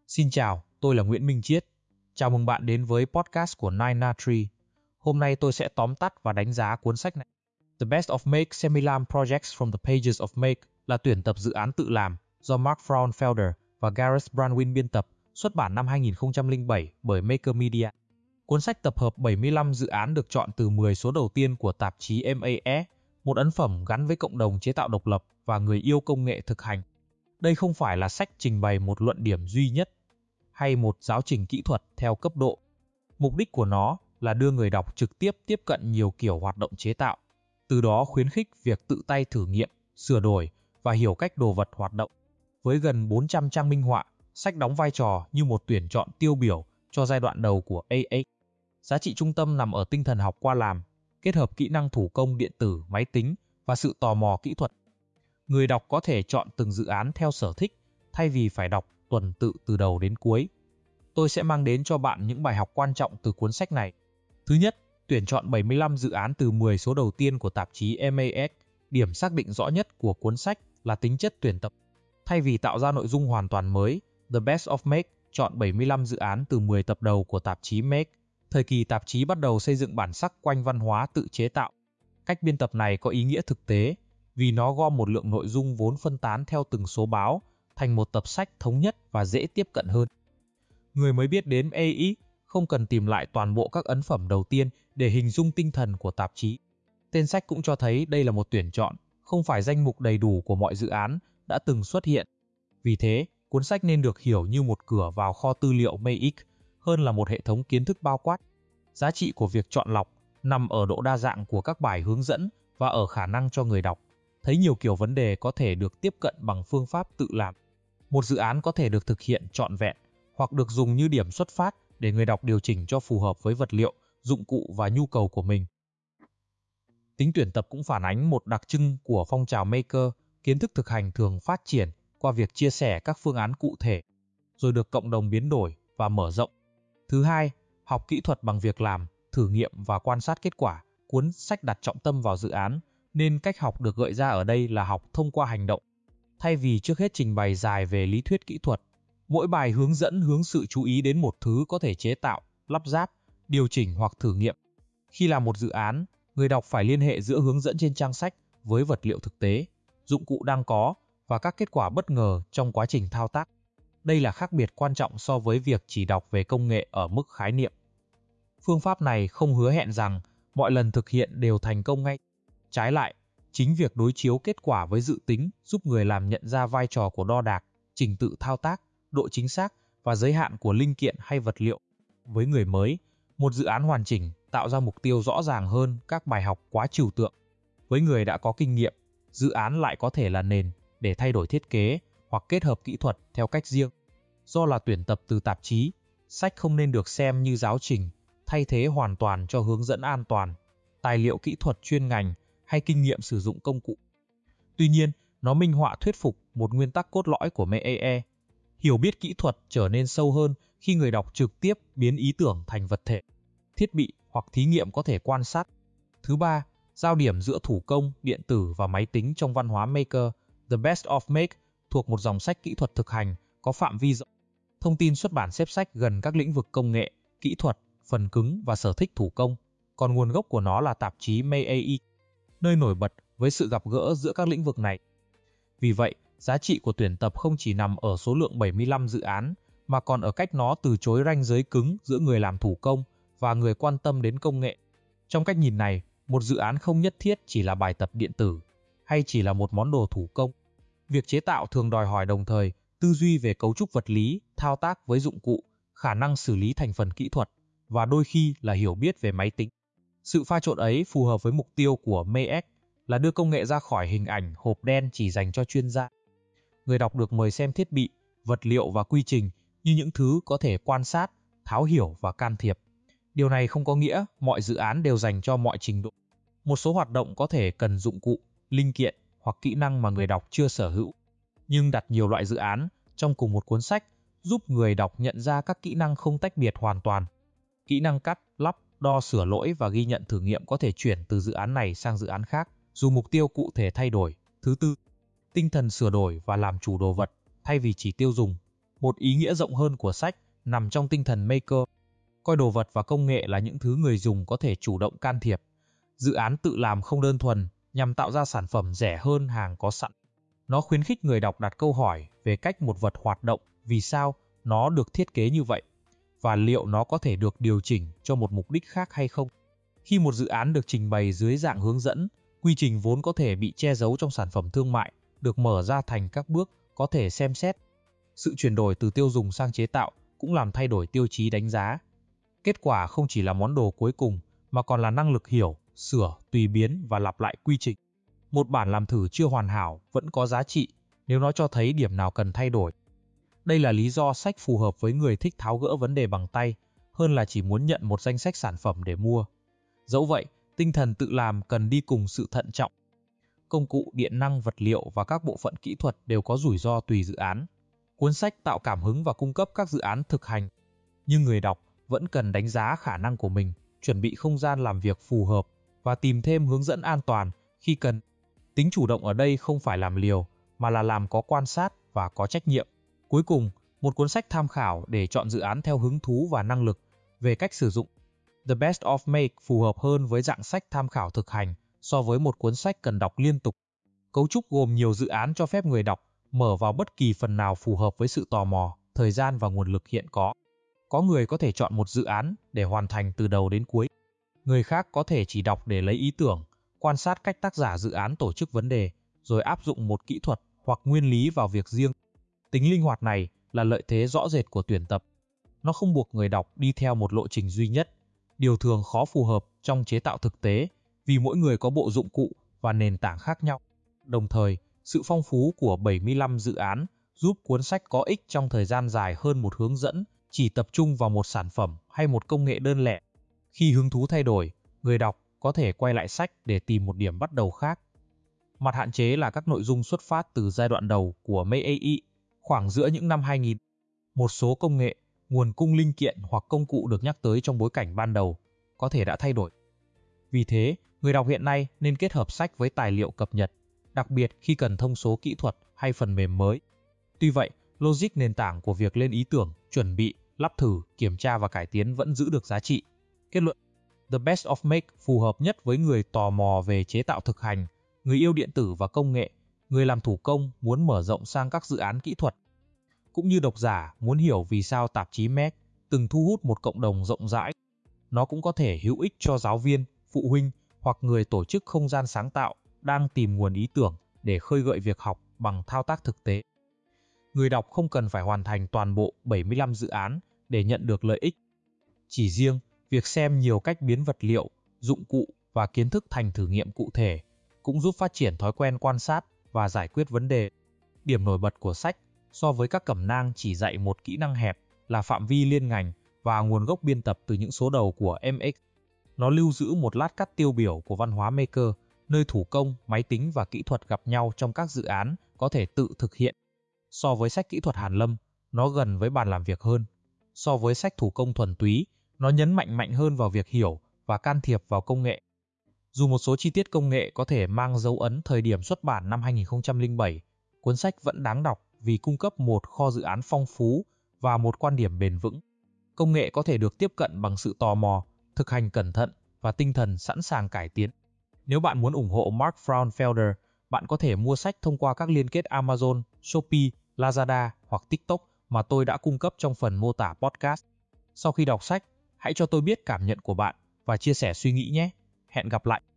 Xin chào, tôi là Nguyễn Minh Chiết. Chào mừng bạn đến với podcast của Nine Na Tree. Hôm nay tôi sẽ tóm tắt và đánh giá cuốn sách này. The Best of Make Semi-Lam Projects from the Pages of Make là tuyển tập dự án tự làm do Mark Frauenfelder và Gareth Brandwin biên tập, xuất bản năm 2007 bởi Maker Media. Cuốn sách tập hợp 75 dự án được chọn từ 10 số đầu tiên của tạp chí MAE, một ấn phẩm gắn với cộng đồng chế tạo độc lập và người yêu công nghệ thực hành. Đây không phải là sách trình bày một luận điểm duy nhất hay một giáo trình kỹ thuật theo cấp độ. Mục đích của nó là đưa người đọc trực tiếp tiếp cận nhiều kiểu hoạt động chế tạo, từ đó khuyến khích việc tự tay thử nghiệm, sửa đổi và hiểu cách đồ vật hoạt động. Với gần 400 trang minh họa, sách đóng vai trò như một tuyển chọn tiêu biểu cho giai đoạn đầu của AX. Giá trị trung tâm nằm ở tinh thần học qua làm, kết hợp kỹ năng thủ công điện tử, máy tính và sự tò mò kỹ thuật. Người đọc có thể chọn từng dự án theo sở thích, thay vì phải đọc tuần tự từ đầu đến cuối. Tôi sẽ mang đến cho bạn những bài học quan trọng từ cuốn sách này. Thứ nhất, tuyển chọn 75 dự án từ 10 số đầu tiên của tạp chí MAS. Điểm xác định rõ nhất của cuốn sách là tính chất tuyển tập. Thay vì tạo ra nội dung hoàn toàn mới, The Best of Make chọn 75 dự án từ 10 tập đầu của tạp chí Make. Thời kỳ tạp chí bắt đầu xây dựng bản sắc quanh văn hóa tự chế tạo. Cách biên tập này có ý nghĩa thực tế, vì nó gom một lượng nội dung vốn phân tán theo từng số báo thành một tập sách thống nhất và dễ tiếp cận hơn. Người mới biết đến AX không cần tìm lại toàn bộ các ấn phẩm đầu tiên để hình dung tinh thần của tạp chí. Tên sách cũng cho thấy đây là một tuyển chọn, không phải danh mục đầy đủ của mọi dự án đã từng xuất hiện. Vì thế, cuốn sách nên được hiểu như một cửa vào kho tư liệu MAX hơn là một hệ thống kiến thức bao quát. Giá trị của việc chọn lọc nằm ở độ đa dạng của các bài hướng dẫn và ở khả năng cho người đọc thấy nhiều kiểu vấn đề có thể được tiếp cận bằng phương pháp tự làm. Một dự án có thể được thực hiện trọn vẹn hoặc được dùng như điểm xuất phát để người đọc điều chỉnh cho phù hợp với vật liệu, dụng cụ và nhu cầu của mình. Tính tuyển tập cũng phản ánh một đặc trưng của phong trào Maker. Kiến thức thực hành thường phát triển qua việc chia sẻ các phương án cụ thể, rồi được cộng đồng biến đổi và mở rộng. Thứ hai, học kỹ thuật bằng việc làm, thử nghiệm và quan sát kết quả. Cuốn sách đặt trọng tâm vào dự án, nên cách học được gợi ra ở đây là học thông qua hành động. Thay vì trước hết trình bày dài về lý thuyết kỹ thuật, mỗi bài hướng dẫn hướng sự chú ý đến một thứ có thể chế tạo, lắp ráp, điều chỉnh hoặc thử nghiệm. Khi làm một dự án, người đọc phải liên hệ giữa hướng dẫn trên trang sách với vật liệu thực tế, dụng cụ đang có và các kết quả bất ngờ trong quá trình thao tác. Đây là khác biệt quan trọng so với việc chỉ đọc về công nghệ ở mức khái niệm. Phương pháp này không hứa hẹn rằng mọi lần thực hiện đều thành công ngay. Trái lại, chính việc đối chiếu kết quả với dự tính giúp người làm nhận ra vai trò của đo đạc, trình tự thao tác, độ chính xác và giới hạn của linh kiện hay vật liệu. Với người mới, một dự án hoàn chỉnh tạo ra mục tiêu rõ ràng hơn các bài học quá trừu tượng. Với người đã có kinh nghiệm, dự án lại có thể là nền để thay đổi thiết kế hoặc kết hợp kỹ thuật theo cách riêng. Do là tuyển tập từ tạp chí, sách không nên được xem như giáo trình, thay thế hoàn toàn cho hướng dẫn an toàn, tài liệu kỹ thuật chuyên ngành hay kinh nghiệm sử dụng công cụ. Tuy nhiên, nó minh họa thuyết phục một nguyên tắc cốt lõi của MAE. Hiểu biết kỹ thuật trở nên sâu hơn khi người đọc trực tiếp biến ý tưởng thành vật thể, thiết bị hoặc thí nghiệm có thể quan sát. Thứ ba, giao điểm giữa thủ công, điện tử và máy tính trong văn hóa Maker. The Best of Make thuộc một dòng sách kỹ thuật thực hành có phạm vi rộng. Thông tin xuất bản xếp sách gần các lĩnh vực công nghệ, kỹ thuật, phần cứng và sở thích thủ công, còn nguồn gốc của nó là tạp chí MAE, nơi nổi bật với sự gặp gỡ giữa các lĩnh vực này. Vì vậy, giá trị của tuyển tập không chỉ nằm ở số lượng 75 dự án, mà còn ở cách nó từ chối ranh giới cứng giữa người làm thủ công và người quan tâm đến công nghệ. Trong cách nhìn này, một dự án không nhất thiết chỉ là bài tập điện tử, hay chỉ là một món đồ thủ công. Việc chế tạo thường đòi hỏi đồng thời tư duy về cấu trúc vật lý, thao tác với dụng cụ, khả năng xử lý thành phần kỹ thuật, và đôi khi là hiểu biết về máy tính. Sự pha trộn ấy phù hợp với mục tiêu của MAS là đưa công nghệ ra khỏi hình ảnh hộp đen chỉ dành cho chuyên gia. Người đọc được mời xem thiết bị, vật liệu và quy trình như những thứ có thể quan sát, tháo hiểu và can thiệp. Điều này không có nghĩa mọi dự án đều dành cho mọi trình độ. Một số hoạt động có thể cần dụng cụ, linh kiện hoặc kỹ năng mà người đọc chưa sở hữu. Nhưng đặt nhiều loại dự án trong cùng một cuốn sách giúp người đọc nhận ra các kỹ năng không tách biệt hoàn toàn. Kỹ năng cắt, lắp, đo sửa lỗi và ghi nhận thử nghiệm có thể chuyển từ dự án này sang dự án khác, dù mục tiêu cụ thể thay đổi. Thứ tư, tinh thần sửa đổi và làm chủ đồ vật thay vì chỉ tiêu dùng. Một ý nghĩa rộng hơn của sách nằm trong tinh thần maker, coi đồ vật và công nghệ là những thứ người dùng có thể chủ động can thiệp. Dự án tự làm không đơn thuần nhằm tạo ra sản phẩm rẻ hơn hàng có sẵn. Nó khuyến khích người đọc đặt câu hỏi về cách một vật hoạt động, vì sao nó được thiết kế như vậy, và liệu nó có thể được điều chỉnh cho một mục đích khác hay không. Khi một dự án được trình bày dưới dạng hướng dẫn, quy trình vốn có thể bị che giấu trong sản phẩm thương mại được mở ra thành các bước có thể xem xét. Sự chuyển đổi từ tiêu dùng sang chế tạo cũng làm thay đổi tiêu chí đánh giá. Kết quả không chỉ là món đồ cuối cùng, mà còn là năng lực hiểu, sửa, tùy biến và lặp lại quy trình. Một bản làm thử chưa hoàn hảo vẫn có giá trị nếu nó cho thấy điểm nào cần thay đổi. Đây là lý do sách phù hợp với người thích tháo gỡ vấn đề bằng tay, hơn là chỉ muốn nhận một danh sách sản phẩm để mua. Dẫu vậy, tinh thần tự làm cần đi cùng sự thận trọng. Công cụ, điện năng, vật liệu và các bộ phận kỹ thuật đều có rủi ro tùy dự án. Cuốn sách tạo cảm hứng và cung cấp các dự án thực hành, nhưng người đọc vẫn cần đánh giá khả năng của mình, chuẩn bị không gian làm việc phù hợp và tìm thêm hướng dẫn an toàn khi cần. Tính chủ động ở đây không phải làm liều, mà là làm có quan sát và có trách nhiệm. Cuối cùng, một cuốn sách tham khảo để chọn dự án theo hứng thú và năng lực. Về cách sử dụng, The Best of Make phù hợp hơn với dạng sách tham khảo thực hành so với một cuốn sách cần đọc liên tục. Cấu trúc gồm nhiều dự án cho phép người đọc mở vào bất kỳ phần nào phù hợp với sự tò mò, thời gian và nguồn lực hiện có. Có người có thể chọn một dự án để hoàn thành từ đầu đến cuối. Người khác có thể chỉ đọc để lấy ý tưởng, quan sát cách tác giả dự án tổ chức vấn đề, rồi áp dụng một kỹ thuật hoặc nguyên lý vào việc riêng. Tính linh hoạt này là lợi thế rõ rệt của tuyển tập. Nó không buộc người đọc đi theo một lộ trình duy nhất, điều thường khó phù hợp trong chế tạo thực tế vì mỗi người có bộ dụng cụ và nền tảng khác nhau. Đồng thời, sự phong phú của 75 dự án giúp cuốn sách có ích trong thời gian dài hơn một hướng dẫn chỉ tập trung vào một sản phẩm hay một công nghệ đơn lẻ. Khi hứng thú thay đổi, người đọc có thể quay lại sách để tìm một điểm bắt đầu khác. Mặt hạn chế là các nội dung xuất phát từ giai đoạn đầu của MAI, khoảng giữa những năm 2000. Một số công nghệ, nguồn cung linh kiện hoặc công cụ được nhắc tới trong bối cảnh ban đầu có thể đã thay đổi. Vì thế, người đọc hiện nay nên kết hợp sách với tài liệu cập nhật, đặc biệt khi cần thông số kỹ thuật hay phần mềm mới. Tuy vậy, logic nền tảng của việc lên ý tưởng, chuẩn bị, lắp thử, kiểm tra và cải tiến vẫn giữ được giá trị. Kết luận, The Best of Make phù hợp nhất với người tò mò về chế tạo thực hành, người yêu điện tử và công nghệ, người làm thủ công muốn mở rộng sang các dự án kỹ thuật, cũng như độc giả muốn hiểu vì sao tạp chí Make từng thu hút một cộng đồng rộng rãi. Nó cũng có thể hữu ích cho giáo viên, phụ huynh hoặc người tổ chức không gian sáng tạo đang tìm nguồn ý tưởng để khơi gợi việc học bằng thao tác thực tế. Người đọc không cần phải hoàn thành toàn bộ 75 dự án để nhận được lợi ích. Chỉ riêng việc xem nhiều cách biến vật liệu, dụng cụ và kiến thức thành thử nghiệm cụ thể cũng giúp phát triển thói quen quan sát và giải quyết vấn đề. Điểm nổi bật của sách so với các cẩm nang chỉ dạy một kỹ năng hẹp là phạm vi liên ngành và nguồn gốc biên tập từ những số đầu của MX. Nó lưu giữ một lát cắt tiêu biểu của văn hóa maker, nơi thủ công, máy tính và kỹ thuật gặp nhau trong các dự án có thể tự thực hiện. So với sách kỹ thuật hàn lâm, nó gần với bàn làm việc hơn. So với sách thủ công thuần túy, nó nhấn mạnh hơn vào việc hiểu và can thiệp vào công nghệ. Dù một số chi tiết công nghệ có thể mang dấu ấn thời điểm xuất bản năm 2007, cuốn sách vẫn đáng đọc vì cung cấp một kho dự án phong phú và một quan điểm bền vững. Công nghệ có thể được tiếp cận bằng sự tò mò, thực hành cẩn thận và tinh thần sẵn sàng cải tiến. Nếu bạn muốn ủng hộ Mark Frauenfelder, bạn có thể mua sách thông qua các liên kết Amazon, Shopee, Lazada hoặc TikTok mà tôi đã cung cấp trong phần mô tả podcast. Sau khi đọc sách, hãy cho tôi biết cảm nhận của bạn và chia sẻ suy nghĩ nhé. Hẹn gặp lại!